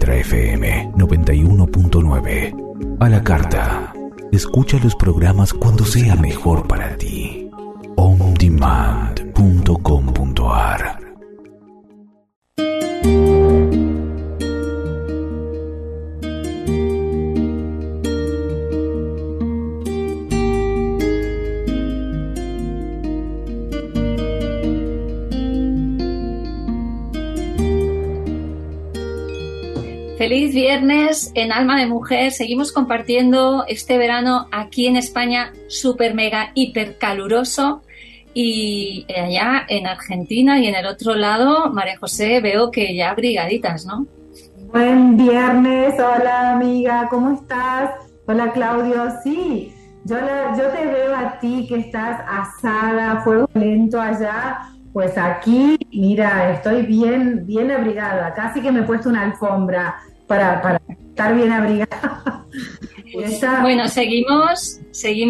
Mantra FM 91.9. A la carta. Escucha los programas cuando sea mejor para ti. ondemand.com.ar. Feliz viernes en Alma de Mujer. Seguimos compartiendo este verano aquí en España, súper mega hiper caluroso, y allá en Argentina y en el otro lado, María José, veo que ya abrigaditas, ¿no? Buen viernes, hola amiga, ¿cómo estás? Hola Claudio, sí, yo te veo a ti que estás asada, fuego lento allá. Pues aquí, mira, estoy bien abrigada, casi que me he puesto una alfombra para estar bien abrigada. Bueno, seguimos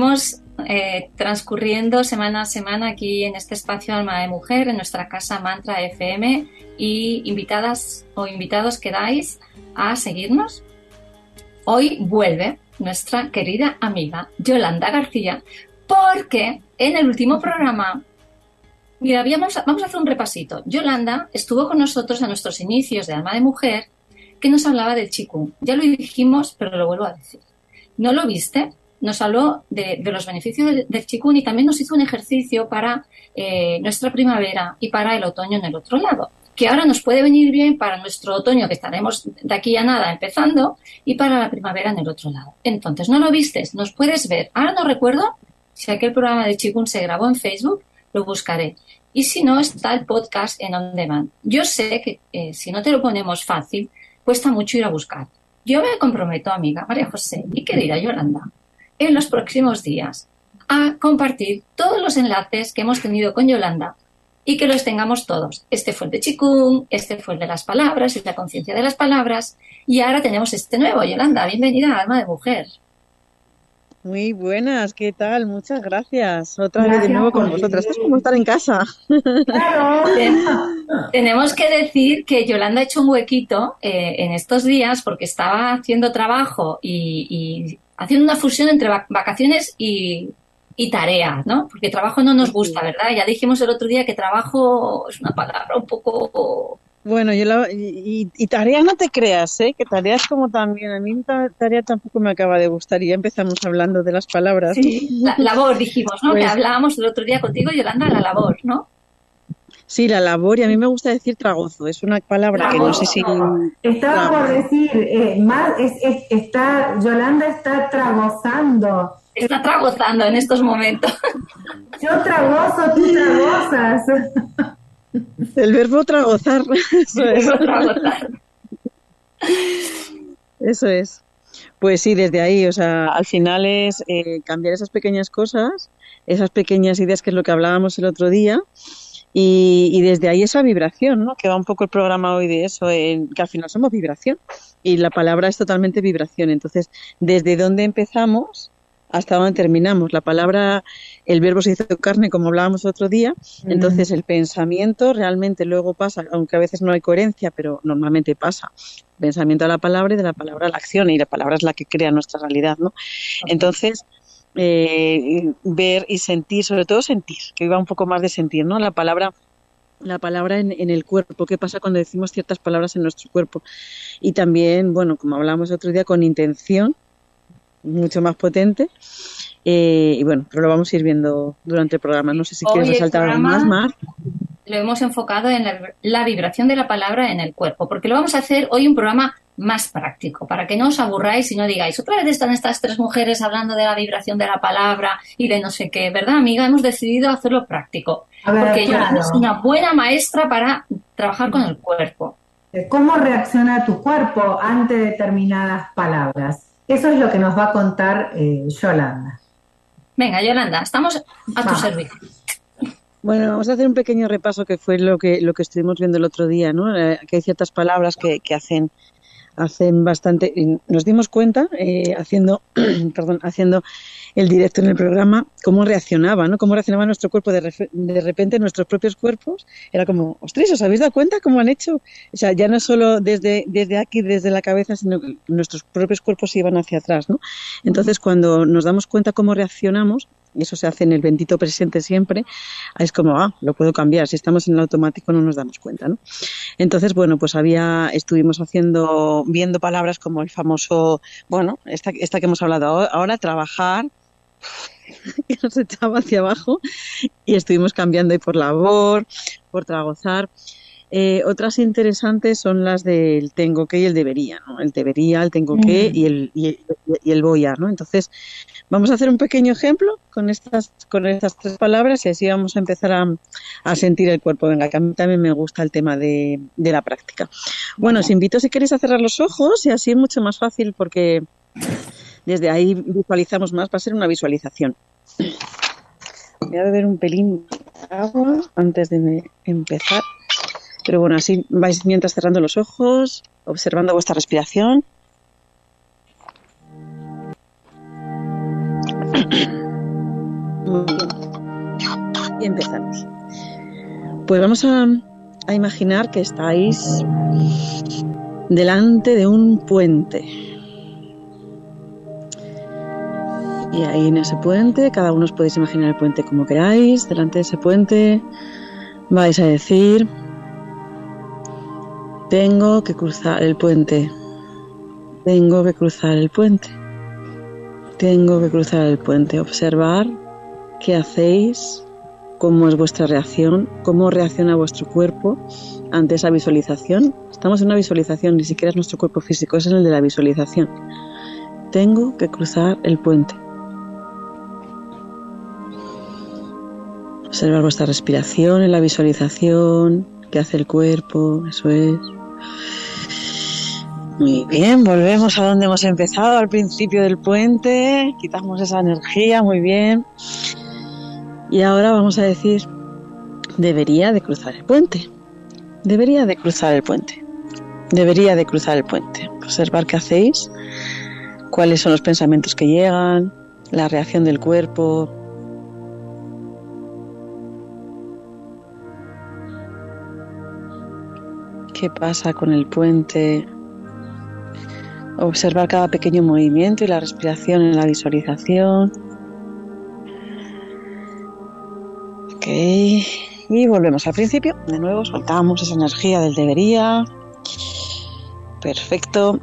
transcurriendo semana a semana aquí en este espacio Alma de Mujer, en nuestra casa Mantra FM, y invitadas o invitados quedáis a seguirnos. Hoy vuelve nuestra querida amiga Yolanda García, porque en el último programa, mira, vamos a hacer un repasito. Yolanda estuvo con nosotros a nuestros inicios de Alma de Mujer, que nos hablaba del Qigong. Ya lo dijimos, pero lo vuelvo a decir. ¿No lo viste? Nos habló de los beneficios del Qigong y también nos hizo un ejercicio para nuestra primavera y para el otoño en el otro lado, que ahora nos puede venir bien para nuestro otoño, que estaremos de aquí a nada empezando, y para la primavera en el otro lado. Entonces, ¿no lo vistes? Nos puedes ver. Ahora no recuerdo si aquel programa de Qigong se grabó en Facebook, lo buscaré. Y si no, está el podcast en On Demand. Yo sé que si no te lo ponemos fácil, cuesta mucho ir a buscar. Yo me comprometo, amiga María José y querida Yolanda, en los próximos días a compartir todos los enlaces que hemos tenido con Yolanda y que los tengamos todos. Este fue el de Qigong, este fue el de las palabras y la conciencia de las palabras, y ahora tenemos este nuevo. Yolanda, bienvenida a Alma de Mujer. Muy buenas, ¿qué tal? Muchas gracias. Otra vez de nuevo con vosotras. Es como estar en casa. Claro. Tenemos que decir que Yolanda ha hecho un huequito en estos días porque estaba haciendo trabajo y haciendo una fusión entre vacaciones y tareas, ¿no? Porque trabajo no nos gusta, ¿verdad? Ya dijimos el otro día que trabajo es una palabra un poco... Bueno, y tarea no te creas, ¿eh? Que tareas como también. A mí tarea tampoco me acaba de gustar y ya empezamos hablando de las palabras. Sí, la labor dijimos, ¿no? Pues, que hablábamos el otro día contigo, Yolanda, la labor, ¿no? Sí, la labor, y a mí me gusta decir tragozo. Es una palabra que no sé si... Estaba por decir, Yolanda está tragozando. Está tragozando en estos momentos. Yo tragozo, tú tragozas. El verbo tragozar. Eso es. Pues sí, desde ahí, o sea, al final es cambiar esas pequeñas cosas, esas pequeñas ideas, que es lo que hablábamos el otro día, y desde ahí esa vibración, ¿no? Que va un poco el programa hoy de eso, que al final somos vibración, y la palabra es totalmente vibración. Entonces, desde dónde empezamos hasta dónde terminamos. La palabra, el verbo se hizo carne, como hablábamos otro día, entonces el pensamiento realmente luego pasa, aunque a veces no hay coherencia, pero normalmente pasa. Pensamiento a la palabra y de la palabra a la acción, y la palabra es la que crea nuestra realidad, ¿no? Entonces, ver y sentir, sobre todo sentir, que iba un poco más de sentir, ¿no? La palabra en el cuerpo, qué pasa cuando decimos ciertas palabras en nuestro cuerpo. Y también, bueno, como hablábamos otro día, con intención, mucho más potente, y bueno, pero lo vamos a ir viendo durante el programa. No sé si quieres resaltar algo más, Mar. Lo hemos enfocado en la vibración de la palabra en el cuerpo, porque lo vamos a hacer hoy un programa más práctico, para que no os aburráis y no digáis, otra vez están estas tres mujeres hablando de la vibración de la palabra y de no sé qué, ¿verdad, amiga? Hemos decidido hacerlo práctico, porque Yolanda es una buena maestra para trabajar con el cuerpo. ¿Cómo reacciona tu cuerpo ante determinadas palabras? Eso es lo que nos va a contar Yolanda. Venga, Yolanda, estamos a tu servicio. Bueno, vamos a hacer un pequeño repaso que fue lo que estuvimos viendo el otro día, ¿no? Que hay ciertas palabras que hacen hacen bastante. Nos dimos cuenta, haciendo el directo en el programa, cómo reaccionaba, ¿no? Cómo reaccionaba nuestro cuerpo de repente, nuestros propios cuerpos. Era como, ostras, ¿os habéis dado cuenta cómo han hecho? O sea, ya no solo desde aquí, desde la cabeza, sino que nuestros propios cuerpos iban hacia atrás, ¿no? Entonces, cuando nos damos cuenta cómo reaccionamos, y eso se hace en el bendito presente siempre, es como, lo puedo cambiar. Si estamos en el automático no nos damos cuenta, ¿no? Entonces, bueno, pues estuvimos viendo palabras como el famoso, bueno, esta que hemos hablado ahora, trabajar, que nos echaba hacia abajo, y estuvimos cambiando ahí por labor, por tragozar. Otras interesantes son las del tengo que y el debería, ¿no? El debería, el tengo que y el voy a, ¿no? Entonces, vamos a hacer un pequeño ejemplo con estas 3 palabras y así vamos a empezar a sentir el cuerpo. Venga, que a mí también me gusta el tema de la práctica. Bueno, os invito si queréis a cerrar los ojos y así es mucho más fácil porque desde ahí visualizamos más. Va a ser una visualización. Voy a beber un pelín de agua antes de empezar. Pero bueno, así vais mientras cerrando los ojos, observando vuestra respiración. Muy bien. Y empezamos. Pues vamos a imaginar que estáis delante de un puente. Y ahí en ese puente, cada uno os podéis imaginar el puente como queráis. Delante de ese puente vais a decir: tengo que cruzar el puente. Tengo que cruzar el puente. Tengo que cruzar el puente. Observar qué hacéis, cómo es vuestra reacción, cómo reacciona vuestro cuerpo ante esa visualización. Estamos en una visualización, ni siquiera es nuestro cuerpo físico, es en el de la visualización. Tengo que cruzar el puente. Observar vuestra respiración en la visualización, qué hace el cuerpo, eso es. Muy bien, volvemos a donde hemos empezado, al principio del puente, quitamos esa energía, muy bien. Y ahora vamos a decir, debería de cruzar el puente. Debería de cruzar el puente. Debería de cruzar el puente. Observar qué hacéis, cuáles son los pensamientos que llegan, la reacción del cuerpo. ¿Qué pasa con el puente? Observar cada pequeño movimiento y la respiración en la visualización. Ok. Y volvemos al principio. De nuevo soltamos esa energía del debería. Perfecto.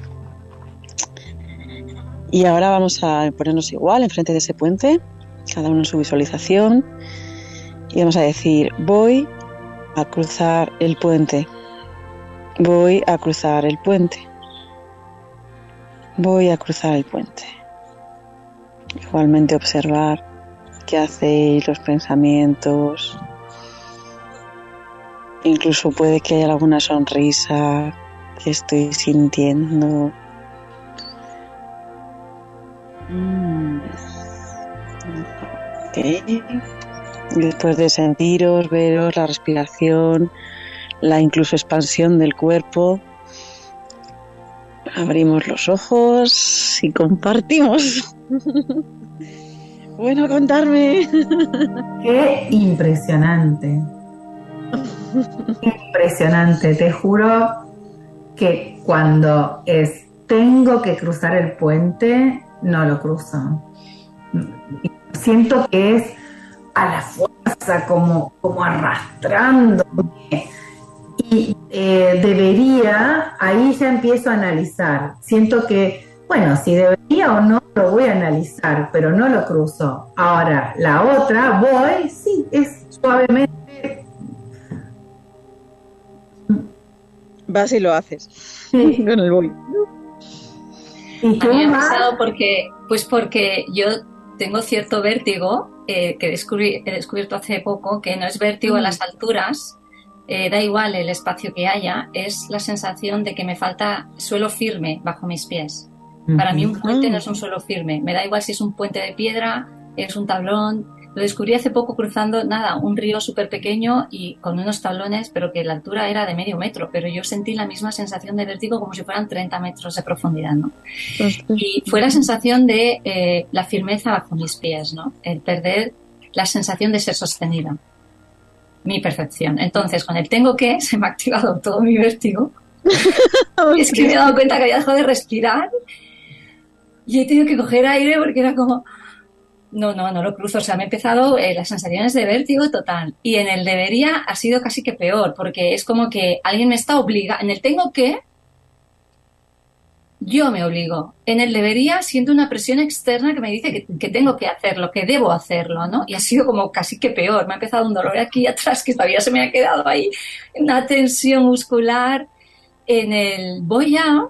Y ahora vamos a ponernos igual enfrente de ese puente, cada uno en su visualización. Y vamos a decir, voy a cruzar el puente. Voy a cruzar el puente. Voy a cruzar el puente. Igualmente observar qué hacéis, los pensamientos. Incluso puede que haya alguna sonrisa que estoy sintiendo. Okay. Después de sentiros, veros la respiración, la incluso expansión del cuerpo, abrimos los ojos y compartimos. Bueno, contarme. Qué impresionante. Impresionante, te juro que cuando tengo que cruzar el puente, no lo cruzo. Siento que es a la fuerza, como arrastrándome. Y debería, ahí ya empiezo a analizar. Siento que, bueno, si debería o no, lo voy a analizar, pero no lo cruzo. Ahora, la otra, voy, sí, es suavemente. Vas y lo haces. Sí. Con el voy. ¿Y tú, a mí me ha Mar? pasado porque yo tengo cierto vértigo que he descubierto hace poco, que no es vértigo a las alturas, da igual el espacio que haya, es la sensación de que me falta suelo firme bajo mis pies. Para mí un puente no es un suelo firme, me da igual si es un puente de piedra, es un tablón, Lo descubrí hace poco cruzando, un río súper pequeño y con unos tablones, pero que la altura era de medio metro, pero yo sentí la misma sensación de vértigo como si fueran 30 metros de profundidad, ¿no? Y fue la sensación de la firmeza bajo mis pies, ¿no? El perder la sensación de ser sostenida, mi percepción. Entonces, con el tengo que, se me ha activado todo mi vértigo. Y es que me he dado cuenta que había dejado de respirar y he tenido que coger aire porque era como... No lo cruzo. O sea, me he empezado las sensaciones de vértigo total. Y en el debería ha sido casi que peor, porque es como que alguien me está obligando. En el tengo que, yo me obligo. En el debería siento una presión externa que me dice que tengo que hacerlo, que debo hacerlo, ¿no? Y ha sido como casi que peor. Me ha empezado un dolor aquí atrás que todavía se me ha quedado ahí, una tensión muscular. En el voy a,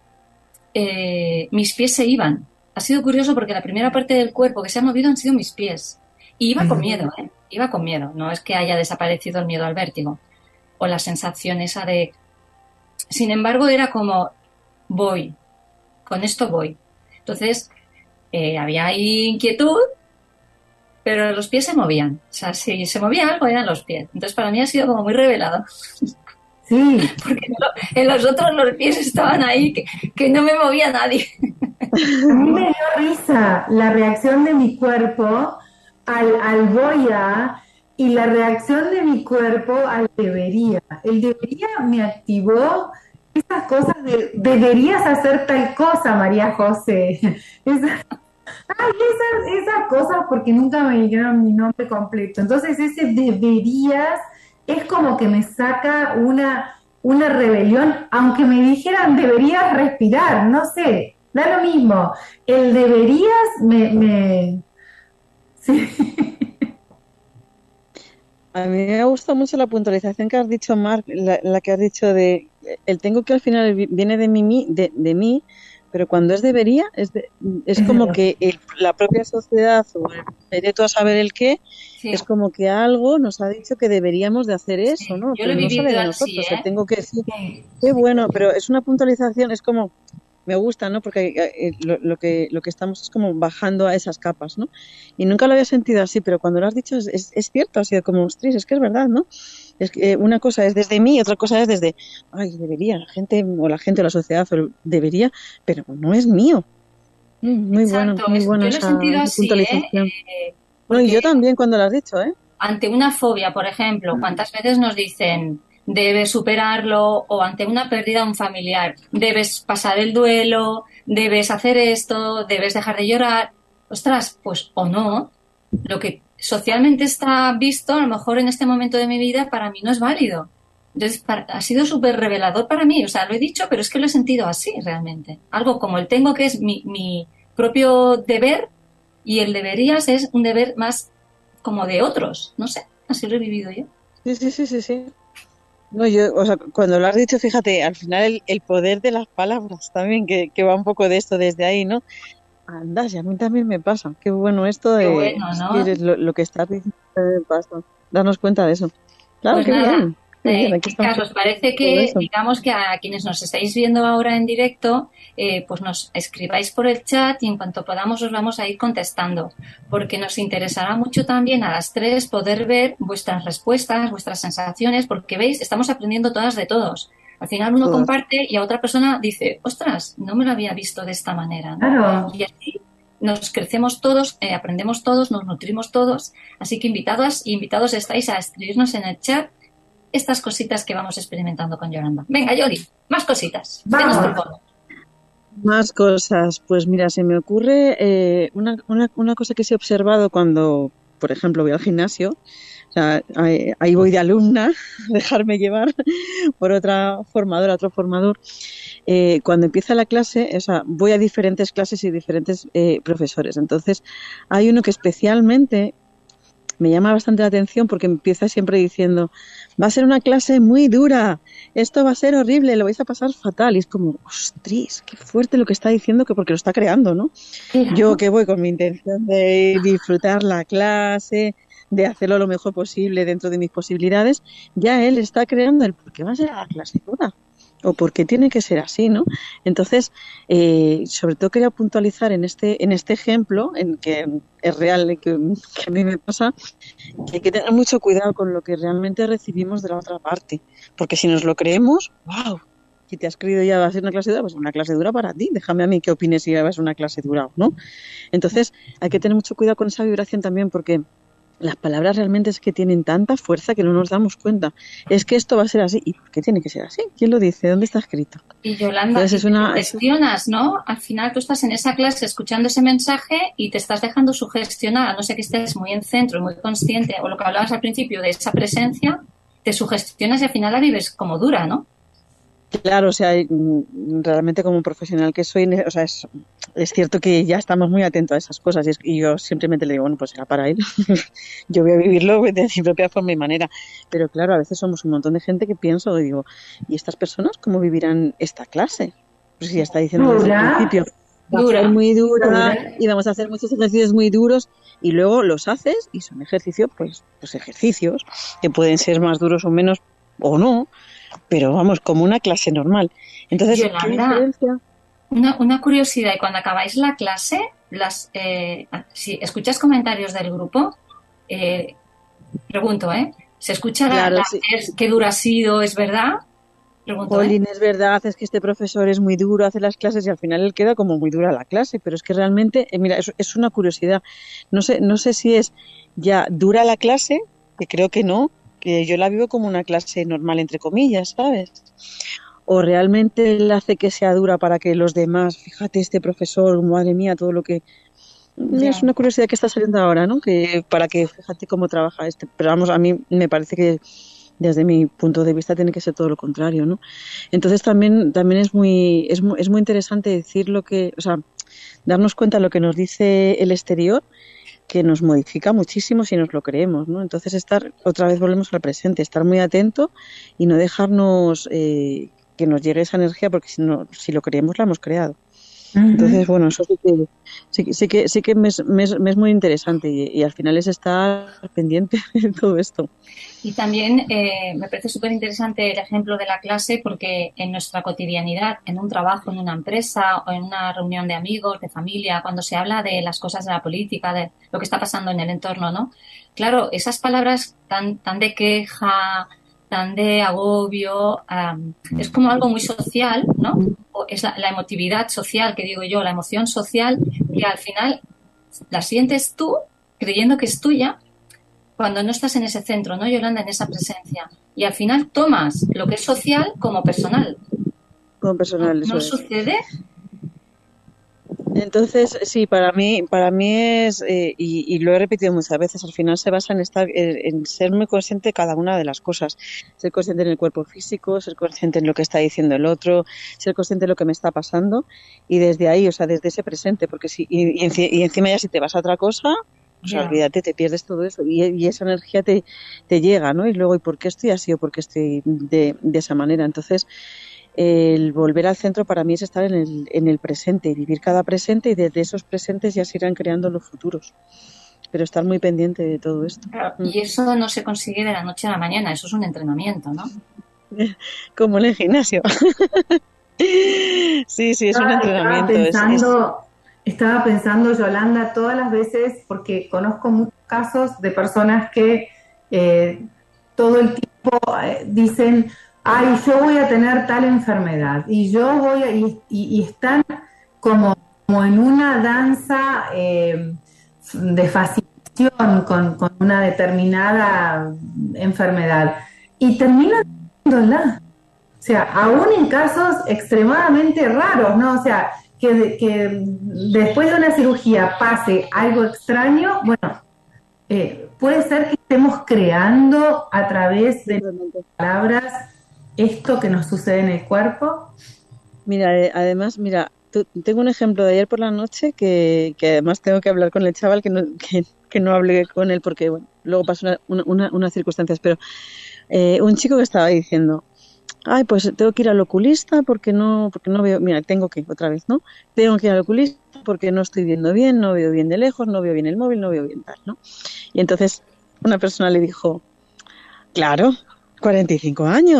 mis pies se iban. Ha sido curioso porque la primera parte del cuerpo que se ha movido han sido mis pies. Y iba con miedo, ¿eh? Iba con miedo. No es que haya desaparecido el miedo al vértigo o la sensación esa de... Sin embargo, era como, voy, con esto voy. Entonces, había ahí inquietud, pero los pies se movían. O sea, si se movía algo, eran los pies. Entonces, para mí ha sido como muy revelador. Sí. Porque en los otros los pies estaban ahí, que no me movía nadie. A mí me dio risa la reacción de mi cuerpo al voy a y la reacción de mi cuerpo al debería. El debería me activó esas cosas de deberías hacer tal cosa, María José. Esas cosas porque nunca me dijeron mi nombre completo. Entonces ese deberías es como que me saca una rebelión, aunque me dijeran deberías respirar, no sé. Da lo mismo. El deberías sí. A mí me gusta mucho la puntualización que has dicho, Marc, la que has dicho de el tengo que al final viene de mí, pero cuando es debería, es como que la propia sociedad o el derecho a saber el qué, sí. Es como que algo nos ha dicho que deberíamos de hacer eso, ¿no? Yo lo he vivido no sale de así, nosotros, tengo que decir, qué bueno, pero es una puntualización, es como... Me gusta, ¿no? Porque lo que estamos es como bajando a esas capas, ¿no? Y nunca lo había sentido así, pero cuando lo has dicho es cierto, ha sido como, ostras, es que es verdad, ¿no? Es que una cosa es desde mí y otra cosa es desde, ay, debería, la gente o la sociedad debería, pero no es mío. Muy Exacto, bueno esa puntualización. Bueno, y yo también cuando lo has dicho, ¿eh? Ante una fobia, por ejemplo, ¿cuántas veces nos dicen... debes superarlo, o ante una pérdida de un familiar, debes pasar el duelo, debes hacer esto, debes dejar de llorar? Ostras, pues o no, lo que socialmente está visto, a lo mejor en este momento de mi vida, para mí no es válido. Entonces, ha sido súper revelador para mí, o sea, lo he dicho, pero es que lo he sentido así realmente. Algo como el tengo, que es mi propio deber, y el deberías es un deber más como de otros, no sé, así lo he vivido yo. Sí. No, yo, o sea, cuando lo has dicho, fíjate, al final el poder de las palabras también, que va un poco de esto desde ahí, ¿no? Anda, si a mí también me pasa. Qué bueno esto de qué bueno, ¿no? lo que estás diciendo me pasa. Darnos cuenta de eso. Claro, pues qué nada, bien. Carlos, parece que, digamos que a quienes nos estáis viendo ahora en directo, pues nos escribáis por el chat y en cuanto podamos os vamos a ir contestando, porque nos interesará mucho también a las tres poder ver vuestras respuestas, vuestras sensaciones, porque veis, estamos aprendiendo todas de todos. Al final uno comparte y a otra persona dice, ostras, no me lo había visto de esta manera, ¿no? Claro. Y así nos crecemos todos, aprendemos todos, nos nutrimos todos, así que invitadas y invitados estáis a escribirnos en el chat estas cositas que vamos experimentando con Yolanda. Venga, Yoli, más cositas. Más cosas. Pues mira, se me ocurre una cosa que sí he observado cuando, por ejemplo, voy al gimnasio. O sea, ahí voy de alumna, dejarme llevar por otra formadora, otro formador. Cuando empieza la clase, o sea, voy a diferentes clases y diferentes profesores. Entonces, hay uno que especialmente me llama bastante la atención porque empieza siempre diciendo, va a ser una clase muy dura, esto va a ser horrible, lo vais a pasar fatal. Y es como, ostras, qué fuerte lo que está diciendo, que porque lo está creando, ¿no? Claro. Yo que voy con mi intención de disfrutar la clase, de hacerlo lo mejor posible dentro de mis posibilidades, ya él está creando el por qué va a ser la clase dura. o por qué tiene que ser así, ¿no? Entonces, sobre todo quería puntualizar en este ejemplo, en que es real, que a mí me pasa, que hay que tener mucho cuidado con lo que realmente recibimos de la otra parte, porque si nos lo creemos, ¡wow! Si te has creído ya va a ser una clase dura, pues una clase dura para ti, déjame a mí qué opines si va a ser una clase dura o no. Entonces, hay que tener mucho cuidado con esa vibración también, porque las palabras realmente es que tienen tanta fuerza que no nos damos cuenta. Es que esto va a ser así. ¿Y por qué tiene que ser así? ¿Quién lo dice? ¿Dónde está escrito? Y Yolanda, Entonces, te gestionas, ¿no? Al final tú estás en esa clase escuchando ese mensaje y te estás dejando sugestionar, a no ser que estés muy en centro y muy consciente, o lo que hablabas al principio de esa presencia, te sugestionas y al final la vives como dura, ¿no? Claro, o sea, realmente como profesional que soy, o sea, es cierto que ya estamos muy atentos a esas cosas y yo simplemente le digo, bueno, pues será para él. Yo voy a vivirlo de mi propia forma y manera. Pero claro, a veces somos un montón de gente que pienso y digo, ¿y estas personas cómo vivirán esta clase? Pues ya está diciendo desde el principio, va a ser muy dura y vamos a hacer muchos ejercicios muy duros y luego los haces y son ejercicios, pues ejercicios que pueden ser más duros o menos o no, pero vamos, como una clase normal. Entonces, Yolanda, ¿qué diferencia? Una curiosidad, y cuando acabáis la clase, si escuchas comentarios del grupo, pregunto, ¿se escucha Claro, qué duro ha sido, es verdad? Pregunto, Jolín, es verdad, es que este profesor es muy duro, hace las clases y al final él queda como muy dura la clase, pero es que realmente, mira, es una curiosidad. No sé si es ya dura la clase, que creo que no, que yo la vivo como una clase normal, entre comillas, ¿sabes? O realmente él hace que sea dura para que los demás, fíjate este profesor, madre mía, todo lo que... Ya. Es una curiosidad que está saliendo ahora, ¿no? Que para que fíjate cómo trabaja este. Pero vamos, a mí me parece que desde mi punto de vista tiene que ser todo lo contrario, ¿no? Entonces también es muy interesante decir lo que, o sea, darnos cuenta de lo que nos dice el exterior, que nos modifica muchísimo si nos lo creemos, ¿no? Entonces otra vez volvemos al presente, estar muy atento y no dejarnos que nos llegue esa energía, porque si lo creemos la hemos creado. Uh-huh. Entonces, bueno, eso sí que me es muy interesante y al final es estar pendiente de todo esto. Y también me parece súper interesante el ejemplo de la clase, porque en nuestra cotidianidad, en un trabajo, en una empresa o en una reunión de amigos, de familia, cuando se habla de las cosas de la política, de lo que está pasando en el entorno, ¿no? Claro, esas palabras tan de queja, tan de agobio, es como algo muy social, ¿no? Es la emotividad social, que digo yo, la emoción social, que al final la sientes tú creyendo que es tuya cuando no estás en ese centro, ¿no, Yolanda? En esa presencia. Y al final tomas lo que es social como personal. Como personal, ¿No sucede? Entonces, sí, para mí es, y lo he repetido muchas veces, al final se basa en ser muy consciente de cada una de las cosas. Ser consciente en el cuerpo físico, ser consciente en lo que está diciendo el otro, ser consciente de lo que me está pasando, y desde ahí, o sea, desde ese presente, porque y encima ya si te vas a otra cosa, o sea, olvídate, te pierdes todo eso, y esa energía te llega, ¿no? Y luego, ¿y por qué estoy así o por qué estoy de esa manera? Entonces, el volver al centro para mí es estar en el presente, vivir cada presente, y desde esos presentes ya se irán creando los futuros. Pero estar muy pendiente de todo esto. Claro, y eso no se consigue de la noche a la mañana, eso es un entrenamiento, ¿no? Como en el gimnasio. Sí, es un entrenamiento. Estaba pensando, Yolanda, todas las veces, porque conozco muchos casos de personas que todo el tiempo dicen, ay, yo voy a tener tal enfermedad, y yo voy a, y están como en una danza de fascinación con una determinada enfermedad, y terminan teniéndola. O sea, aún en casos extremadamente raros, ¿no? O sea, que después de una cirugía pase algo extraño, bueno, puede ser que estemos creando a través de palabras esto que nos sucede en el cuerpo. Mira, además, tengo un ejemplo de ayer por la noche que además tengo que hablar con el chaval, que no hablé con él porque, bueno, luego pasó unas circunstancias, pero un chico que estaba diciendo, ay, pues tengo que ir al oculista porque no veo, mira, tengo que ir otra vez, ¿no? Tengo que ir al oculista porque no estoy viendo bien, no veo bien de lejos, no veo bien el móvil, no veo bien tal, ¿no? Y entonces una persona le dijo, claro, 45 años,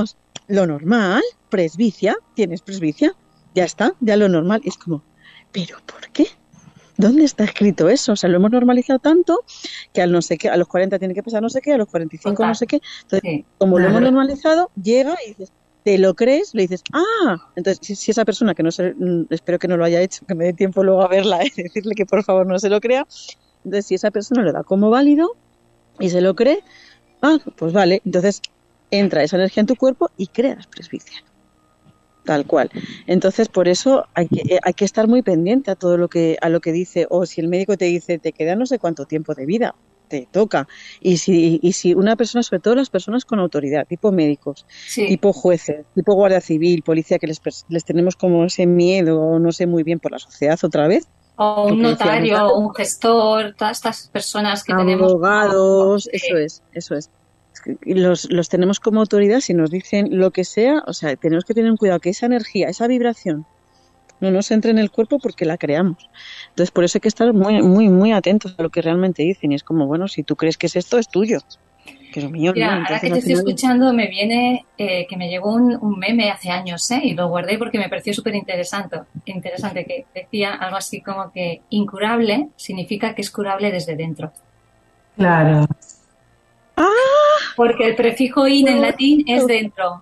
lo normal, presbicia, tienes presbicia, ya está, ya lo normal. Es como, ¿pero por qué? ¿Dónde está escrito eso? O sea, lo hemos normalizado tanto que al no sé qué, a los 40 tiene que pasar no sé qué, a los 45 no sé qué. Entonces, como lo hemos normalizado, llega y dices, te lo crees, le dices, entonces si esa persona que no sé, espero que no lo haya hecho, que me dé tiempo luego a verla, decirle que por favor no se lo crea. Entonces, si esa persona lo da como válido y se lo cree, pues vale, entonces entra esa energía en tu cuerpo y creas presbicia. Tal cual. Entonces, por eso hay que estar muy pendiente a todo lo que dice, o si el médico te dice, te queda no sé cuánto tiempo de vida, te toca. Y si una persona, sobre todo las personas con autoridad, tipo médicos, tipo jueces, tipo guardia civil, policía, que les tenemos como ese miedo, no sé muy bien, por la sociedad otra vez. O un notario, un gestor, todas estas personas que tenemos. Abogados, eso es. Los tenemos como autoridad, si nos dicen lo que sea, o sea, tenemos que tener cuidado que esa energía, esa vibración no nos entre en el cuerpo porque la creamos. Entonces, por eso hay que estar muy, muy, muy atentos a lo que realmente dicen. Y es como, bueno, si tú crees que es esto, es tuyo. Que es mío, mira, ¿no? Entonces, ahora que te estoy escuchando, me viene que me llegó un meme hace años, y lo guardé porque me pareció súper interesante, que decía algo así como que incurable significa que es curable desde dentro. Claro. Porque el prefijo in en latín es dentro.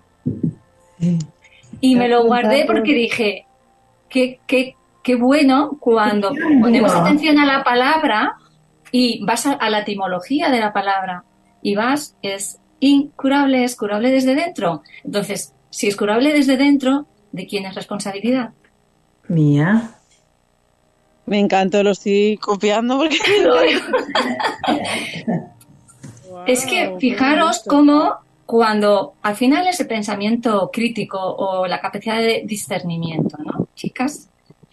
Y me lo guardé porque dije, qué bueno cuando ponemos atención a la palabra y vas a la etimología de la palabra y es incurable, es curable desde dentro. Entonces, si es curable desde dentro, ¿de quién es responsabilidad? Mía. Me encantó, lo estoy copiando porque es que fijaros cómo cuando al final ese pensamiento crítico o la capacidad de discernimiento, ¿no, chicas?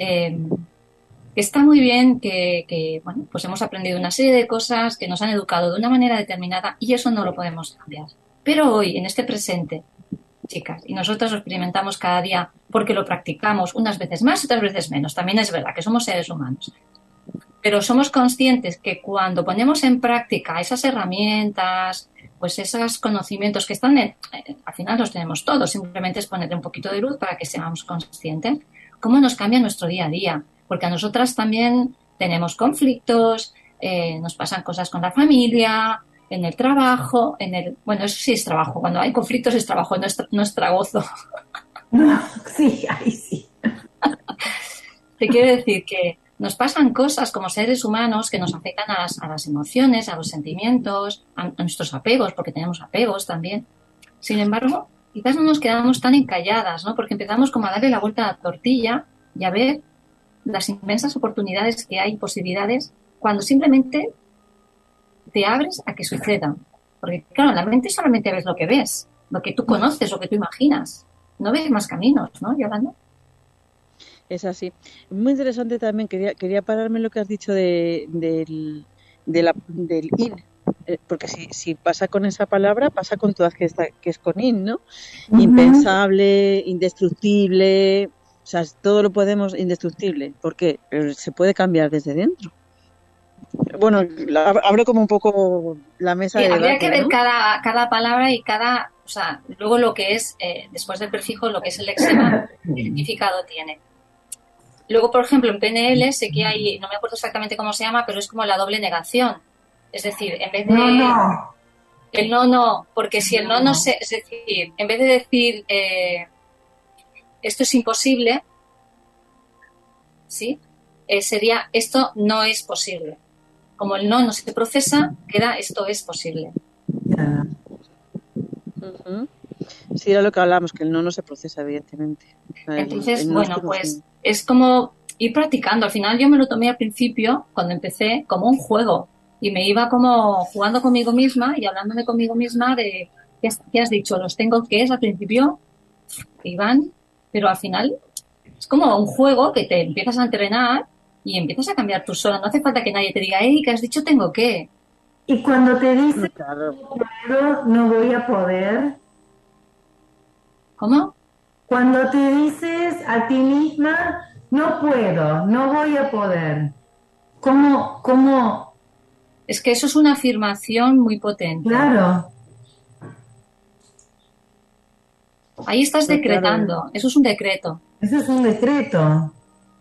Está muy bien que bueno, pues hemos aprendido una serie de cosas que nos han educado de una manera determinada y eso no lo podemos cambiar. Pero hoy, en este presente, chicas, y nosotros lo experimentamos cada día porque lo practicamos unas veces más y otras veces menos. También es verdad que somos seres humanos. Pero somos conscientes que cuando ponemos en práctica esas herramientas, pues esos conocimientos que están, al final los tenemos todos, simplemente es ponerle un poquito de luz para que seamos conscientes, cómo nos cambia nuestro día a día. Porque a nosotras también tenemos conflictos, nos pasan cosas con la familia, en el trabajo, bueno, eso sí es trabajo, cuando hay conflictos es trabajo, no es tragozo. Sí, ahí sí. Te quiero decir que nos pasan cosas como seres humanos que nos afectan a las emociones, a los sentimientos, a nuestros apegos, porque tenemos apegos también. Sin embargo, quizás no nos quedamos tan encalladas, ¿no? Porque empezamos como a darle la vuelta a la tortilla y a ver las inmensas oportunidades que hay, posibilidades, cuando simplemente te abres a que sucedan. Porque, claro, en la mente solamente ves lo que ves, lo que tú conoces, lo que tú imaginas. No ves más caminos, ¿no, Yolanda? Es así. Muy interesante también, quería pararme en lo que has dicho del in, porque si pasa con esa palabra, pasa con todas que es con in, ¿no? Uh-huh. Impensable, indestructible, o sea, todo lo podemos indestructible, porque se puede cambiar desde dentro. Bueno, abro como un poco la mesa de debate, habría que ver, ¿no? cada palabra y o sea, luego lo que es, después del prefijo, lo que es el lexema, qué significado tiene. Luego, por ejemplo, en PNL sé que hay, no me acuerdo exactamente cómo se llama, pero es como la doble negación. Es decir, en vez de... No. El no, porque si el no sé, es decir, en vez de decir esto es imposible, ¿sí? Sería esto no es posible. Como el no se procesa, queda esto es posible. Uh-huh. Sí, era lo que hablamos, que el no se procesa, evidentemente. Entonces, bueno, pues es como ir practicando. Al final yo me lo tomé al principio, cuando empecé, como un juego. Y me iba como jugando conmigo misma y hablándome conmigo misma de ¿qué has dicho? Los tengo que es al principio, Iván, pero al final es como un juego que te empiezas a entrenar y empiezas a cambiar tú sola. No hace falta que nadie te diga, ¿qué has dicho? Tengo que. Y cuando te dices, no voy a poder. ¿Cómo? Cuando te dices a ti misma, no puedo, no voy a poder. ¿Cómo? Es que eso es una afirmación muy potente. Claro. Ahí estás Pues decretando, claro, eso es un decreto. Eso es un decreto.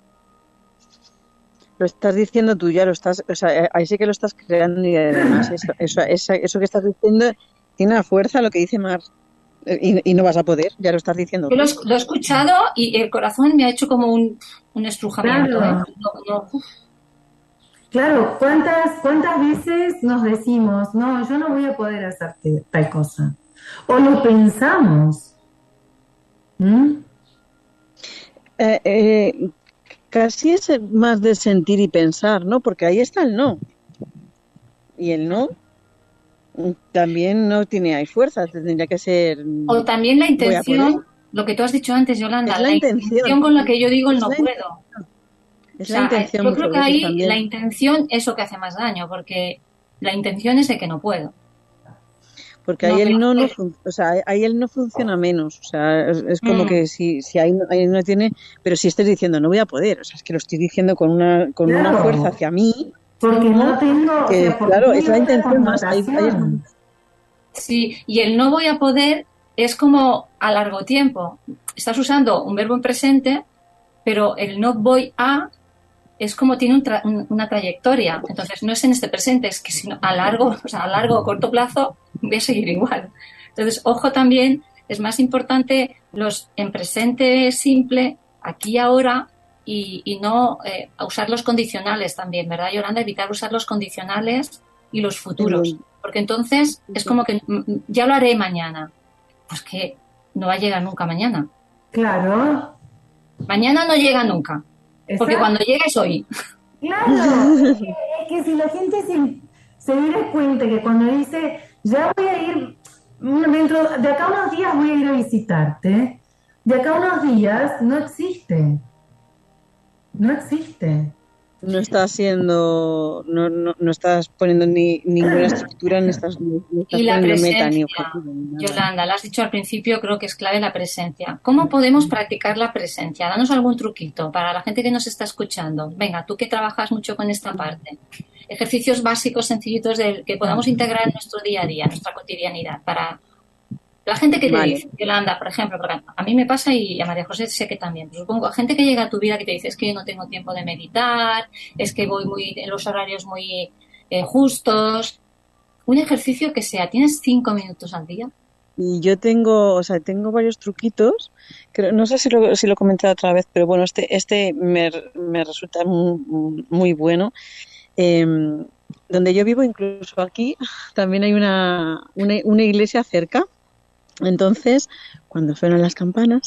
lo estás diciendo tú, ya lo estás, o sea, ahí sí que lo estás creando y además eso que estás diciendo tiene una fuerza, lo que dice Mar, y no vas a poder, ya lo estás diciendo Yo tú. lo he escuchado y el corazón me ha hecho como un estrujamiento, ¿eh? Claro, No. claro. ¿Cuántas veces nos decimos, no, yo no voy a poder hacer tal cosa? O lo pensamos. ¿Mm? Eh, eh, Casi es más de sentir y pensar, ¿no? Porque ahí está el no. Y el no también no tiene ahí fuerza, tendría que ser O también la voy a poder. intención, lo que tú has dicho antes, Es Yolanda, la la intención, intención con la que yo digo el es no la, puedo. O es la sea, intención yo creo muchas que veces ahí la también. intención es lo que hace más daño, porque la intención es de que no puedo. Porque No ahí voy el a no, hacer. o sea, ahí el no funciona menos. O sea, es como Mm, que si ahí no tiene, pero si estés diciendo no voy a poder, o sea, es que lo estoy diciendo con una fuerza Claro, hacia mí porque mismo, no tengo, o que sea, porque claro, es tiene la otra intención más, ahí es connotación. sí, y el no voy a poder es como a largo tiempo. Estás usando un verbo en presente, pero el no voy a es como tiene una trayectoria. Entonces, no es en este presente, es que sino a largo, o sea, a largo o corto plazo voy a seguir igual. Entonces, ojo también, es más importante los en presente simple, aquí y ahora, y no usar los condicionales también, ¿verdad, Yolanda? Evitar usar los condicionales y los futuros, el- porque entonces es como que ya lo haré mañana. Pues que no va a llegar nunca mañana. Claro, Mañana no llega nunca, porque cuando exacto. llegue es hoy. Claro, es que si la gente se diera cuenta que cuando dice, ya voy a ir, de acá a unos días voy a ir a visitarte, de acá a unos días no existe, no existe. no estás siendo, no estás poniendo ninguna estructura, ni estás Y la poniendo meta ni presencia, objetivo ni nada. Yolanda, lo has dicho al principio, creo que es clave la presencia. ¿Cómo podemos practicar la presencia? Danos algún truquito para la gente que nos está escuchando. Venga, tú que trabajas mucho con esta parte. Ejercicios básicos, sencillitos, que podamos integrar en nuestro día a día, en nuestra cotidianidad, para la gente que te Vale. dice, Yolanda, por ejemplo, porque a mí me pasa y a María José sé que también, pero supongo, a gente que llega a tu vida que te dice, es que yo no tengo tiempo de meditar, es que voy muy en los horarios muy justos. Un ejercicio que sea, ¿tienes 5 minutos al día? Y yo tengo, o sea, tengo varios truquitos. No sé si lo comenté otra vez, pero bueno, este me resulta muy bueno. Eh, Donde yo vivo, incluso aquí, también hay una iglesia cerca. Entonces, cuando suenan las campanas,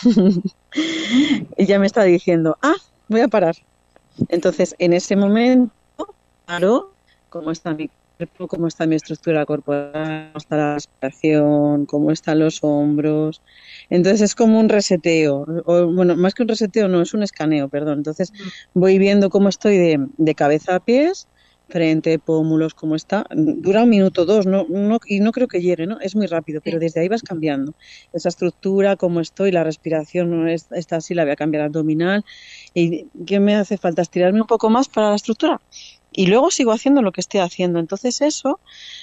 Mm. ella me está diciendo, voy a parar. Entonces, en ese momento, paro, cómo está mi cuerpo, cómo está mi estructura corporal, cómo está la respiración, cómo están los hombros. Entonces, es como un reseteo, o bueno, más que un reseteo, no, es un escaneo, perdón. Entonces, voy viendo cómo estoy de cabeza a pies, frente, pómulos, cómo está. Dura 1 minuto, 2, y no creo que llegue, ¿no? Es muy rápido, pero Sí. desde ahí vas cambiando. Esa estructura, cómo estoy, la respiración no está así, la voy a cambiar abdominal. ¿Y qué me hace falta? Estirarme un poco más para la estructura. Y luego sigo haciendo lo que estoy haciendo. Entonces eso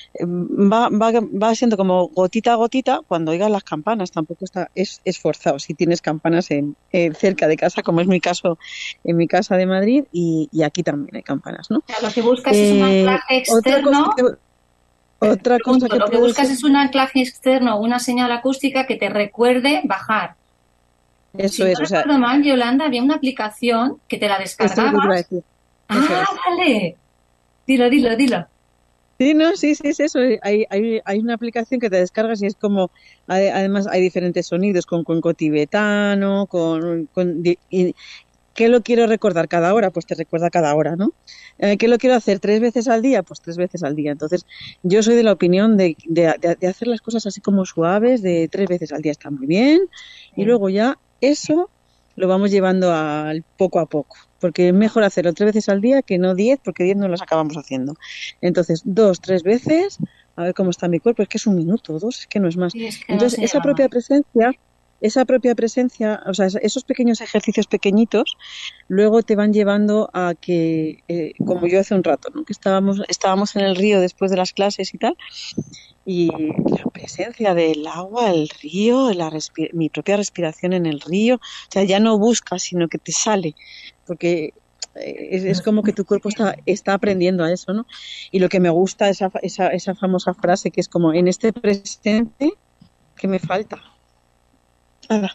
va siendo como gotita a gotita cuando oigas las campanas. Tampoco es forzado si tienes campanas cerca de casa, como es mi caso en mi casa de Madrid, y aquí también hay campanas, ¿no? O sea, lo que buscas es un anclaje Otra cosa externo. otra cosa Pregunto, que lo que puede buscas ser, es un anclaje externo, una señal acústica que te recuerde bajar. Si eso no es, o sea, recuerdo mal, Yolanda, había una aplicación que te la esto es lo que te iba a descargabas. decir. Eso Ah, es. vale. Dilo. Sí, no, sí, es eso. Hay una aplicación que te descargas y es como, además hay diferentes sonidos con cuenco tibetano, y ¿qué lo quiero recordar cada hora? Pues te recuerda cada hora, ¿no? ¿Qué lo quiero hacer 3 veces al día? Pues 3 veces al día. Entonces, yo soy de la opinión de hacer las cosas así como suaves, de 3 veces al día está muy bien, y Sí. luego ya eso lo vamos llevando al poco a poco. Porque es mejor hacerlo 3 veces al día que no 10, porque 10 no las acabamos haciendo. Entonces, 2, 3 veces, a ver cómo está mi cuerpo, es que es 1 minuto, 2, es que no es más. Sí, es que no Entonces, se esa llama más. propia presencia esa propia presencia, o sea, esos pequeños ejercicios pequeñitos, luego te van llevando a que, como yo hace un rato, ¿no? Que estábamos en el río después de las clases y tal, y la presencia del agua, el río, mi propia respiración en el río, o sea, ya no buscas, sino que te sale, porque es como que tu cuerpo está aprendiendo a eso, ¿no? Y lo que me gusta, esa famosa frase que es como, en este presente, ¿qué me falta? Nada.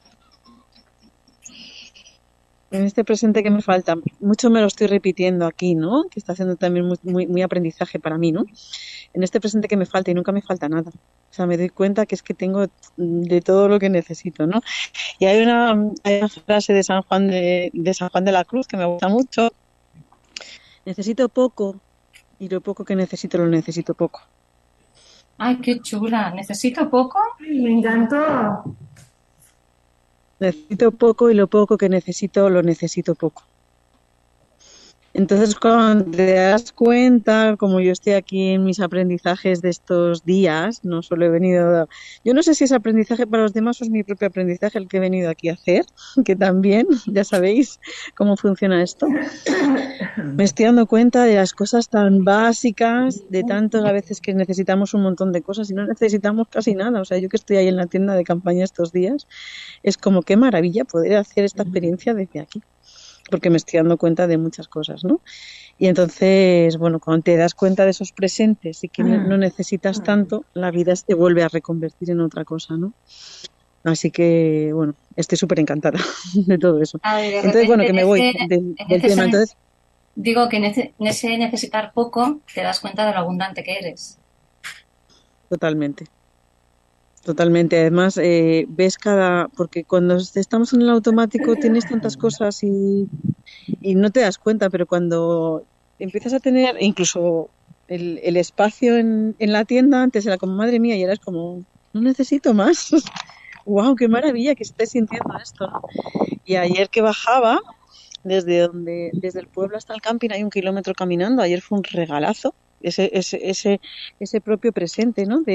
En este presente que me falta, mucho me lo estoy repitiendo aquí, ¿no? Que está haciendo también muy aprendizaje para mí, ¿no? En este presente que me falta y nunca me falta nada. O sea, me doy cuenta que es que tengo de todo lo que necesito, ¿no? Y hay una frase de San Juan de San Juan de la Cruz que me gusta mucho. Necesito poco y lo poco que necesito lo necesito poco. Ay, qué chula. ¿Necesito poco? Me encantó. Necesito poco y lo poco que necesito lo necesito poco. Entonces, cuando te das cuenta, como yo estoy aquí en mis aprendizajes de estos días, no solo he venido, yo no sé si es aprendizaje para los demás o es mi propio aprendizaje el que he venido aquí a hacer, que también, ya sabéis cómo funciona esto. Me estoy dando cuenta de las cosas tan básicas, de tantos a veces que necesitamos un montón de cosas y no necesitamos casi nada. O sea, yo que estoy ahí en la tienda de campaña estos días, es como qué maravilla poder hacer esta experiencia desde aquí, porque me estoy dando cuenta de muchas cosas, ¿no? Y entonces, bueno, cuando te das cuenta de esos presentes y que no necesitas tanto, la vida se vuelve a reconvertir en otra cosa, ¿no? Así que, bueno, estoy súper encantada de todo eso. Entonces, bueno, que me voy del tema. Entonces, digo que en ese necesitar poco te das cuenta de lo abundante que eres. Totalmente. Totalmente. Además, ves porque cuando estamos en el automático tienes tantas cosas y no te das cuenta, pero cuando empiezas a tener incluso el espacio en la tienda, antes era como, madre mía, y ahora es como, no necesito más. ¡Wow! ¡Qué maravilla que estés sintiendo esto! Y ayer que bajaba, desde el pueblo hasta el camping hay 1 kilómetro caminando, ayer fue un regalazo, ese propio presente, ¿no?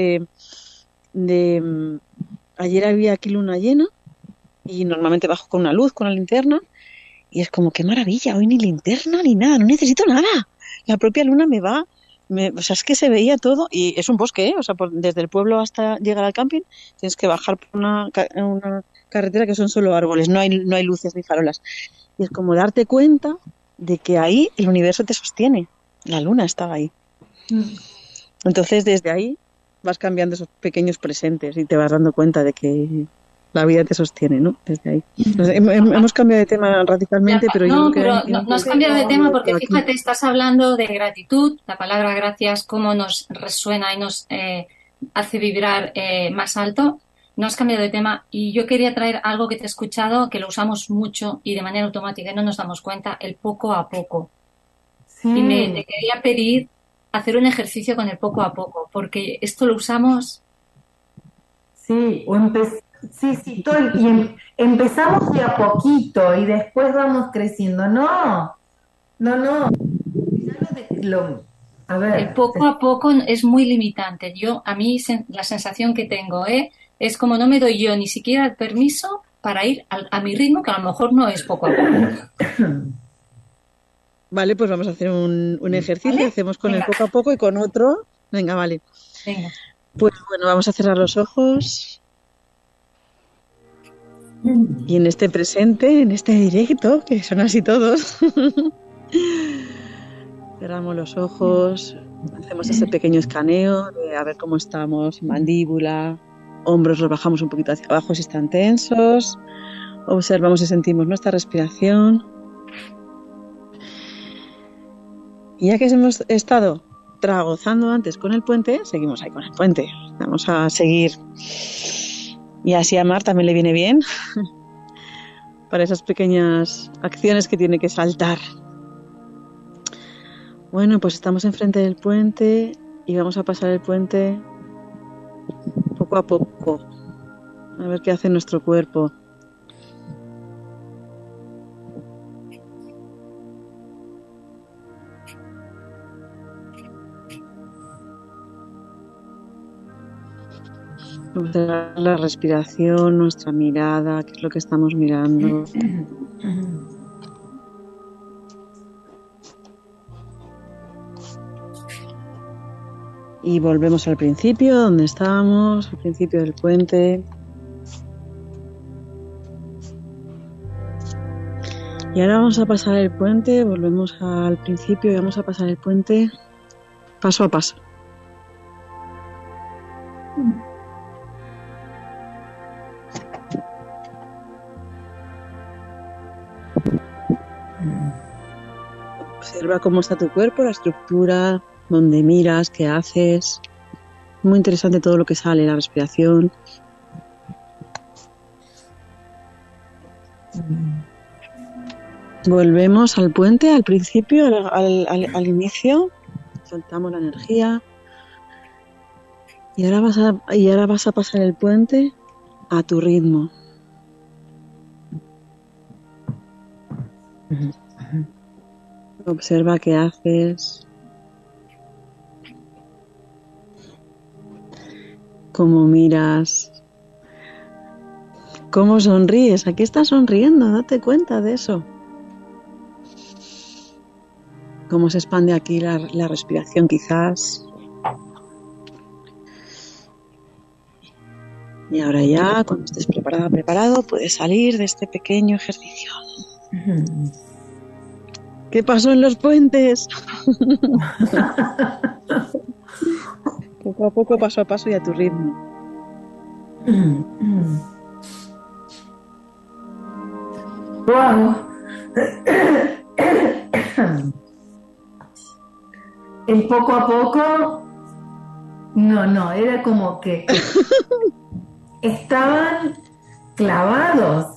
Ayer había aquí luna llena y normalmente bajo con una luz, con la linterna, y es como, qué maravilla, hoy ni linterna ni nada, no necesito nada. La propia luna o sea, es que se veía todo y es un bosque, ¿eh? O sea, desde el pueblo hasta llegar al camping tienes que bajar por una carretera que son solo árboles, no hay luces ni farolas. Y es como darte cuenta de que ahí el universo te sostiene, la luna estaba ahí. Entonces, desde ahí vas cambiando esos pequeños presentes y te vas dando cuenta de que la vida te sostiene, ¿no? Desde ahí. Hemos cambiado de tema radicalmente, pero yo creo que... No has cambiado de tema porque fíjate, estás hablando de gratitud, la palabra gracias, cómo nos resuena y nos hace vibrar más alto. No has cambiado de tema y yo quería traer algo que te he escuchado, que lo usamos mucho y de manera automática y no nos damos cuenta, el poco a poco. Sí. Y te quería pedir hacer un ejercicio con el poco a poco, porque esto lo usamos... Sí, sí, empezamos de a poquito y después vamos creciendo. No. A ver. El poco a poco es muy limitante. A mí la sensación que tengo es como no me doy yo ni siquiera el permiso para ir a mi ritmo, que a lo mejor no es poco a poco. Vale, pues vamos a hacer un ejercicio. ¿Vale? Hacemos con el poco a poco y con otro. Venga, vale. Venga. Pues bueno, vamos a cerrar los ojos. Y en este presente, en este directo, que son así todos, cerramos los ojos, hacemos ese pequeño escaneo de a ver cómo estamos, mandíbula, hombros los bajamos un poquito hacia abajo si están tensos, observamos y sentimos nuestra respiración. Y ya que hemos estado tragozando antes con el puente, seguimos ahí con el puente. Vamos a seguir. Y así a Mar también le viene bien para esas pequeñas acciones que tiene que saltar. Bueno, pues estamos enfrente del puente y vamos a pasar el puente poco a poco. A ver qué hace nuestro cuerpo. Observar la respiración, nuestra mirada, qué es lo que estamos mirando. Y volvemos al principio, donde estábamos, al principio del puente. Y ahora vamos a pasar el puente, volvemos al principio y vamos a pasar el puente paso a paso. Observa cómo está tu cuerpo, la estructura, dónde miras, qué haces. Muy interesante todo lo que sale, la respiración. Volvemos al puente, al principio, al inicio. Soltamos la energía. Y ahora vas a pasar el puente a tu ritmo. Observa qué haces. Cómo miras. Cómo sonríes. Aquí estás sonriendo, date cuenta de eso. Cómo se expande aquí la respiración, quizás. Y ahora ya, cuando estés preparado, puedes salir de este pequeño ejercicio. ¿Qué pasó en los puentes? Poco a poco, paso a paso y a tu ritmo. Wow. El poco a poco, no, era como que estaban clavados.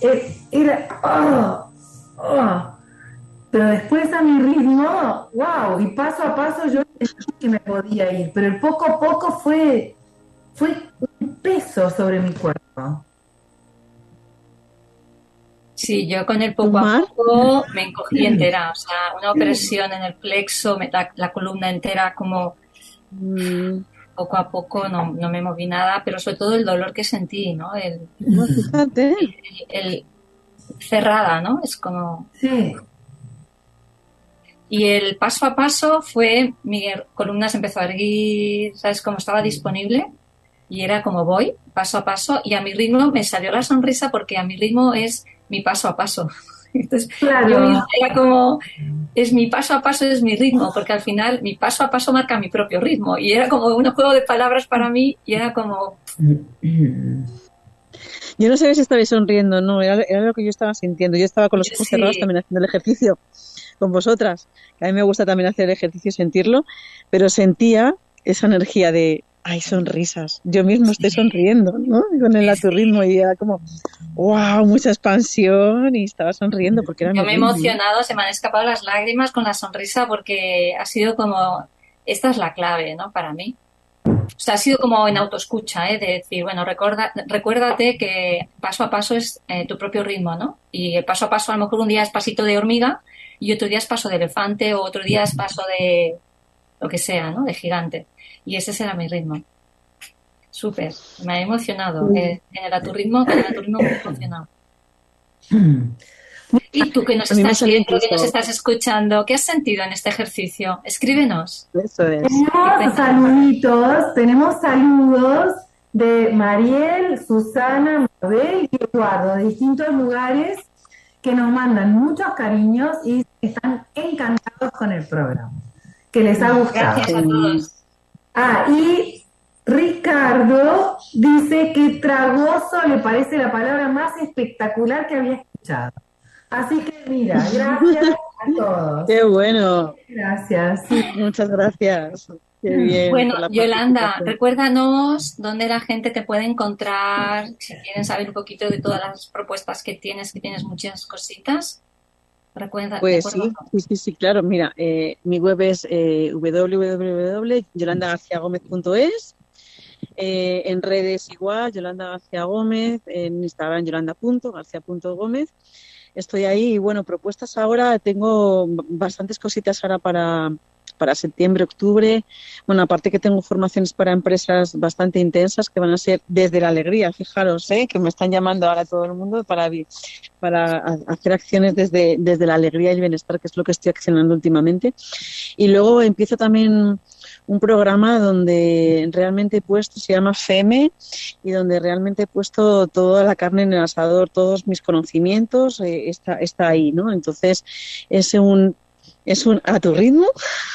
Pero después a mi ritmo, wow, y paso a paso yo sentí que me podía ir, pero el poco a poco fue un peso sobre mi cuerpo. Sí, yo con el poco a poco me encogí entera, o sea, una opresión en el plexo, la columna entera, como poco a poco no me moví nada, pero sobre todo el dolor que sentí, ¿no? El cerrada, ¿no? Es como... Sí. Y el paso a paso fue, mi columna se empezó a erguir, ¿sabes? Como estaba disponible y era como voy, paso a paso, y a mi ritmo me salió la sonrisa porque a mi ritmo es mi paso a paso. Entonces, claro. Yo era como, es mi paso a paso, es mi ritmo, porque al final mi paso a paso marca mi propio ritmo. Y era como un juego de palabras para mí y era como... Yo no sé si estabais sonriendo, no, era lo que yo estaba sintiendo. Yo estaba con los ojos cerrados también haciendo el ejercicio con vosotras. A mí me gusta también hacer el ejercicio y sentirlo, pero sentía esa energía de, ay, sonrisas. Yo mismo estoy sonriendo, ¿no? Con el a tu ritmo y era como, wow, mucha expansión y estaba sonriendo porque era Yo me he emocionado, se me han escapado las lágrimas con la sonrisa porque ha sido como, esta es la clave, ¿no? Para mí. O sea, ha sido como en autoescucha, de decir, bueno, recuérdate que paso a paso es tu propio ritmo, ¿no? Y el paso a paso a lo mejor un día es pasito de hormiga y otro día es paso de elefante o otro día es paso de lo que sea, ¿no? De gigante. Y ese será mi ritmo. Súper, me ha emocionado. En el a tu ritmo me ha emocionado. Y tú que nos estás viendo, que nos estás escuchando, ¿qué has sentido en este ejercicio? Escríbenos. Eso es. Tenemos saludos de Mariel, Susana, Mabel y Eduardo, de distintos lugares que nos mandan muchos cariños y están encantados con el programa, que les ha gustado. Gracias a todos. Y Ricardo dice que tragoso le parece la palabra más espectacular que había escuchado. Así que mira, gracias a todos. Qué bueno. Gracias. Muchas gracias. Qué bien. Bueno, Yolanda, recuérdanos dónde la gente te puede encontrar, si quieren saber un poquito de todas las propuestas que tienes muchas cositas. Pues sí, claro. Mira, mi web es www.yolandagarciagomez.es. En redes igual, Yolanda García Gómez, en Instagram yolanda.garcia.gómez. Estoy ahí y bueno, propuestas ahora, tengo bastantes cositas ahora para septiembre, octubre. Bueno, aparte que tengo formaciones para empresas bastante intensas que van a ser desde la alegría, fijaros, que me están llamando ahora todo el mundo para hacer acciones desde la alegría y el bienestar, que es lo que estoy accionando últimamente. Y luego empiezo también un programa donde realmente he puesto, se llama FEME, y donde realmente he puesto toda la carne en el asador, todos mis conocimientos, está ahí, ¿no? Entonces es un a tu ritmo,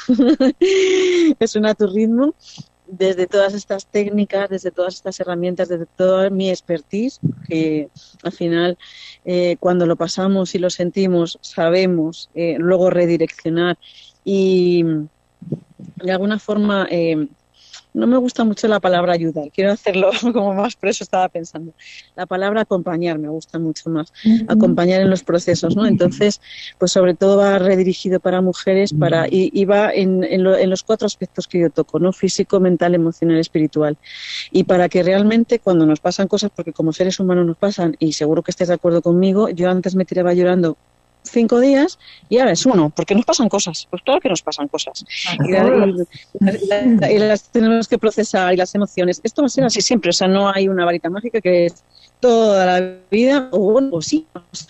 es un a tu ritmo, desde todas estas técnicas, desde todas estas herramientas, desde toda mi expertise, que al final cuando lo pasamos y lo sentimos, sabemos luego redireccionar y de alguna forma no me gusta mucho la palabra ayudar, quiero hacerlo como más, por eso estaba pensando. La palabra acompañar me gusta mucho más, acompañar en los procesos, ¿no? Entonces, pues sobre todo va redirigido para mujeres y va en los 4 aspectos que yo toco, ¿no? Físico, mental, emocional, espiritual. Y para que realmente cuando nos pasan cosas, porque como seres humanos nos pasan, y seguro que estés de acuerdo conmigo, yo antes me tiraba llorando 5 días y ahora es 1, porque nos pasan cosas, pues claro que nos pasan cosas y las tenemos que procesar, y las emociones, esto va a ser así siempre, o sea, no hay una varita mágica que es toda la vida, o sí,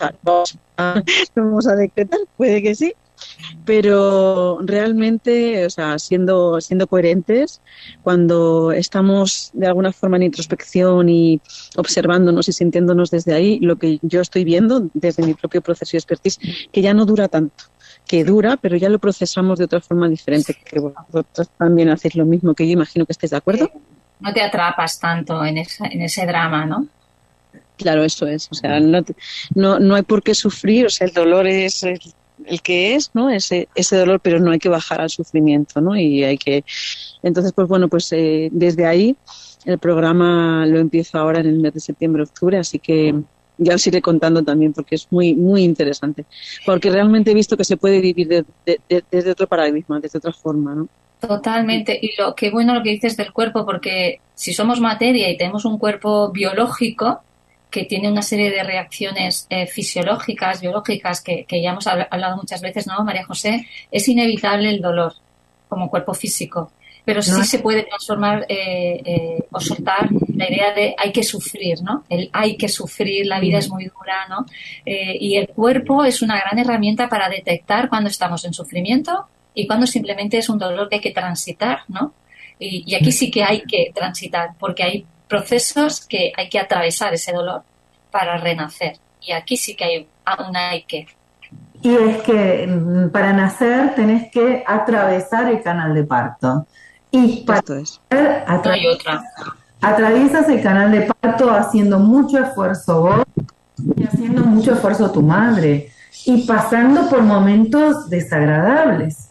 vamos a decretar, puede que sí, pero realmente, o sea, siendo coherentes, cuando estamos de alguna forma en introspección y observándonos y sintiéndonos desde ahí, lo que yo estoy viendo desde mi propio proceso y expertise, que ya no dura tanto, que dura, pero ya lo procesamos de otra forma diferente, que vosotros también hacéis lo mismo, que yo imagino que estéis de acuerdo. No te atrapas tanto en ese drama, ¿no? Claro, eso es, o sea, no hay por qué sufrir, o sea, el dolor es el que es, ¿no? Ese dolor, pero no hay que bajar al sufrimiento, ¿no? Y hay que... Entonces, pues bueno, pues desde ahí el programa lo empiezo ahora en el mes de septiembre-octubre, así que ya os iré contando también, porque es muy, muy interesante. Porque realmente he visto que se puede vivir desde otro paradigma, desde otra forma, ¿no? Totalmente. Y qué bueno lo que dices del cuerpo, porque si somos materia y tenemos un cuerpo biológico que tiene una serie de reacciones fisiológicas, biológicas, que ya hemos hablado muchas veces, ¿no, María José? Es inevitable el dolor como cuerpo físico, pero sí se puede transformar o soltar la idea de hay que sufrir, ¿no? El hay que sufrir, la vida es muy dura, ¿no? Y el cuerpo es una gran herramienta para detectar cuando estamos en sufrimiento y cuando simplemente es un dolor que hay que transitar, ¿no? Y aquí sí que hay que transitar, porque hay procesos que hay que atravesar ese dolor para renacer. Y aquí sí que hay que. Y es que para nacer tenés que atravesar el canal de parto. Y para no hay otra. Atraviesas el canal de parto haciendo mucho esfuerzo vos y haciendo mucho esfuerzo tu madre. Y pasando por momentos desagradables.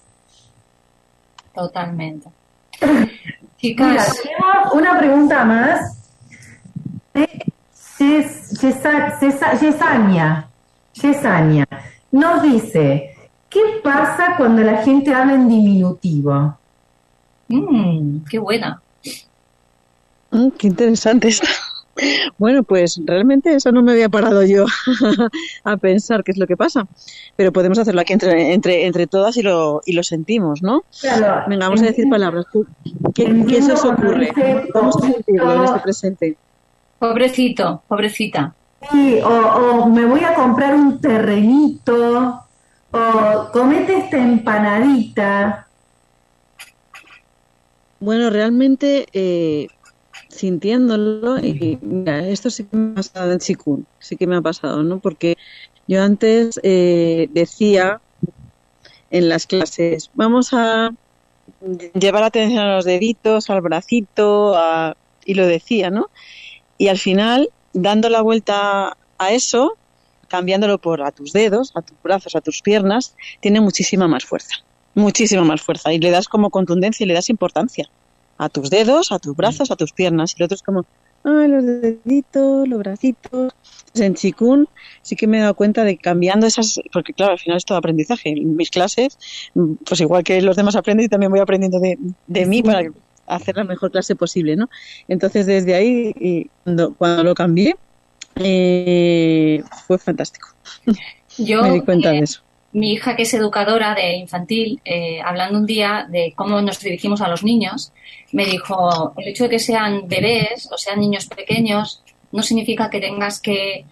Totalmente. Chicas, mira, tenemos una pregunta más de Yesania. Nos dice, ¿qué pasa cuando la gente habla en diminutivo? Qué buena. Qué interesante está. Bueno, pues realmente eso no me había parado yo a pensar qué es lo que pasa, pero podemos hacerlo aquí entre todas y lo sentimos, ¿no? Claro. Venga, vamos a decir palabras. ¿Qué se os ocurre? Vamos a sentirlo en este presente. Pobrecito, pobrecita. Sí, o me voy a comprar un terrenito, o comete esta empanadita. Bueno, realmente... sintiéndolo, y mira, esto sí que me ha pasado en Qigong, sí que me ha pasado, ¿no? Porque yo antes decía en las clases, vamos a llevar atención a los deditos, al bracito, y lo decía, ¿no? Y al final, dando la vuelta a eso, cambiándolo por a tus dedos, a tus brazos, a tus piernas, tiene muchísima más fuerza, y le das como contundencia y le das importancia a tus dedos, a tus brazos, a tus piernas. Y lo otro es como, los deditos, los bracitos. Entonces, en Qigong sí que me he dado cuenta de cambiando esas, porque claro, al final es todo aprendizaje. En mis clases, pues igual que los demás aprenden, y también voy aprendiendo de mí para hacer la mejor clase posible, ¿no? Entonces, desde ahí, cuando lo cambié, fue fantástico. Yo, me di cuenta de eso. mi hija, que es educadora de infantil, hablando un día de cómo nos dirigimos a los niños, me dijo, el hecho de que sean bebés o sean niños pequeños no significa que tengas que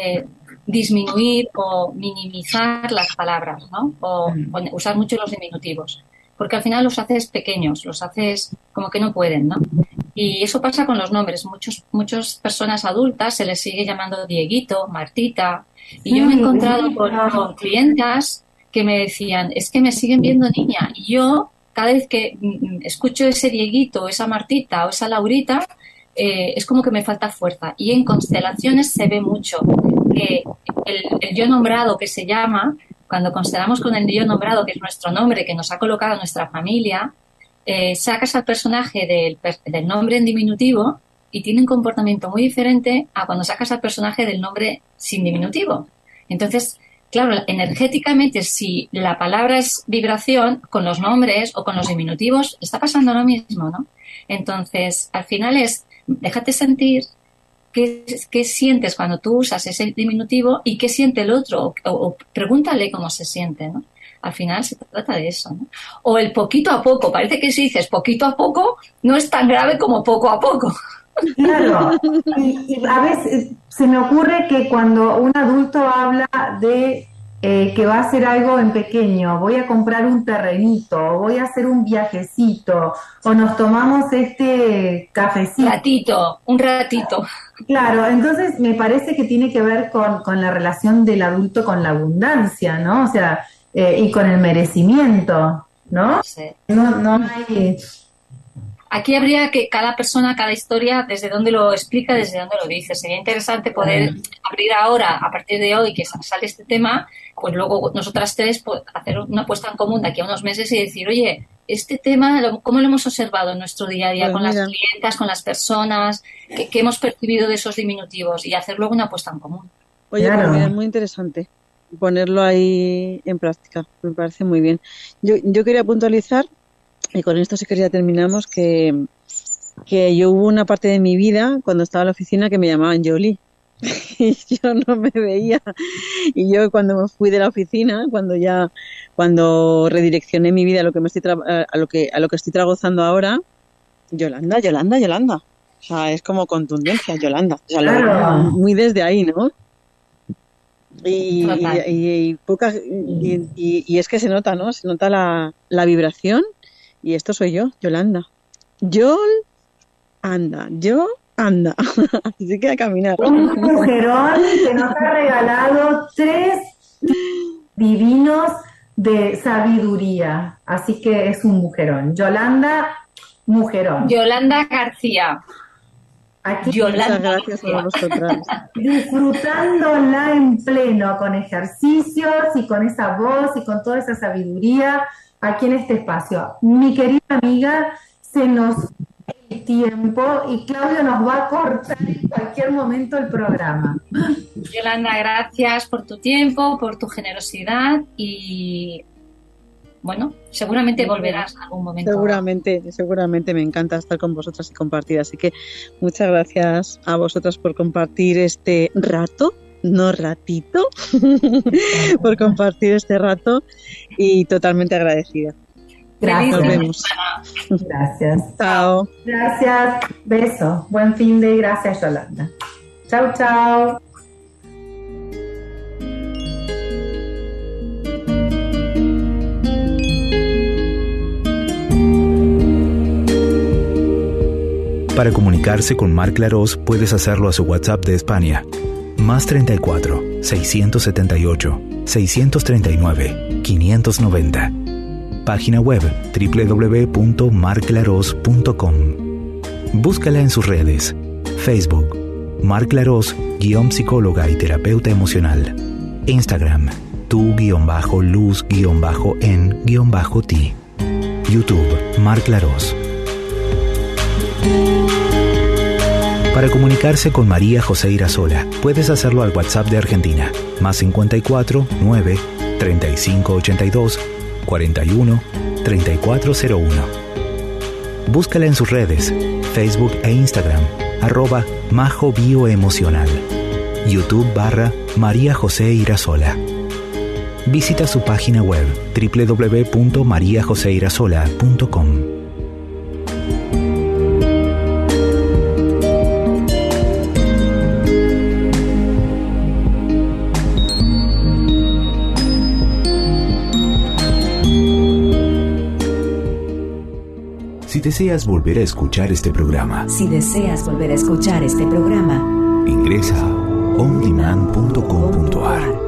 disminuir o minimizar las palabras, ¿no? O usar mucho los diminutivos, porque al final los haces pequeños, los haces como que no pueden, ¿no? Y eso pasa con los nombres. Muchas personas adultas se les sigue llamando Dieguito, Martita, y yo me he encontrado con clientas que me decían, es que me siguen viendo niña, y yo cada vez que escucho ese Dieguito, esa Martita o esa Laurita, es como que me falta fuerza. Y en constelaciones se ve mucho que el yo nombrado, que se llama, cuando constelamos con el yo nombrado, que es nuestro nombre, que nos ha colocado nuestra familia, sacas al personaje del nombre en diminutivo y tiene un comportamiento muy diferente a cuando sacas al personaje del nombre sin diminutivo. Entonces, claro, energéticamente, si la palabra es vibración, con los nombres o con los diminutivos está pasando lo mismo, ¿no? Entonces, al final déjate sentir qué sientes cuando tú usas ese diminutivo y qué siente el otro, o pregúntale cómo se siente, ¿no? Al final se trata de eso, ¿no? O el poquito a poco. Parece que si dices poquito a poco, no es tan grave como poco a poco. Claro, y a veces se me ocurre que cuando un adulto habla de que va a hacer algo en pequeño, voy a comprar un terrenito, voy a hacer un viajecito, o nos tomamos este cafecito. Un ratito. Claro, entonces me parece que tiene que ver con la relación del adulto con la abundancia, ¿no? O sea, y con el merecimiento, ¿no? Sí. No hay... Aquí habría que cada persona, cada historia, desde dónde lo explica, desde dónde lo dice. Sería interesante poder abrir ahora, a partir de hoy, que sale este tema, pues luego nosotras tres hacer una puesta en común de aquí a unos meses y decir, oye, este tema, ¿cómo lo hemos observado en nuestro día a día con las clientas, con las personas? ¿Qué hemos percibido de esos diminutivos? Y hacer luego una puesta en común. Oye, claro. Pues mira, es muy interesante ponerlo ahí en práctica. Me parece muy bien. Yo quería puntualizar, y con esto sí que ya terminamos, que yo hubo una parte de mi vida cuando estaba en la oficina que me llamaban Jolie y yo no me veía, y yo cuando me fui de la oficina, cuando redireccioné mi vida a lo que estoy tragozando ahora, Yolanda, o sea, es como contundencia, Yolanda, o sea, claro. Muy desde ahí, ¿no? Y es que se nota, ¿no? Se nota la vibración. Y esto soy yo, Yolanda. Anda. Así que a caminar. Un mujerón que nos ha regalado 3 divinos de sabiduría. Así que es un mujerón. Yolanda, mujerón. Yolanda García. Aquí Yolanda. Muchas gracias a vosotras. Disfrutándola en pleno, con ejercicios y con esa voz y con toda esa sabiduría aquí en este espacio. Mi querida amiga, se nos va el tiempo y Claudio nos va a cortar en cualquier momento el programa. Yolanda, gracias por tu tiempo, por tu generosidad y bueno, seguramente volverás en algún momento. Seguramente me encanta estar con vosotras y compartir, así que muchas gracias a vosotras por compartir este rato. No ratito, por compartir este rato y totalmente agradecida. Gracias. Nos vemos. Gracias. Chao. Gracias. Beso. Buen fin de. Gracias, Yolanda. Chao, chao. Para comunicarse con Marc Laros puedes hacerlo a su WhatsApp de España. Más 34 678 639 590. Página web www.marclaros.com. Búscala en sus redes. Facebook, Marc Laros, psicóloga y terapeuta emocional. Instagram, tu-luz-en-ti. YouTube, Marc Laros. Para comunicarse con María José Irasola, puedes hacerlo al WhatsApp de Argentina, más 54 9 3582 41 3401. Búscala en sus redes, Facebook e Instagram, @majobioemocional, YouTube /María José Irasola. visita su página web www.mariajoseirasola.com. Si deseas volver a escuchar este programa, ingresa a ondemand.com.ar.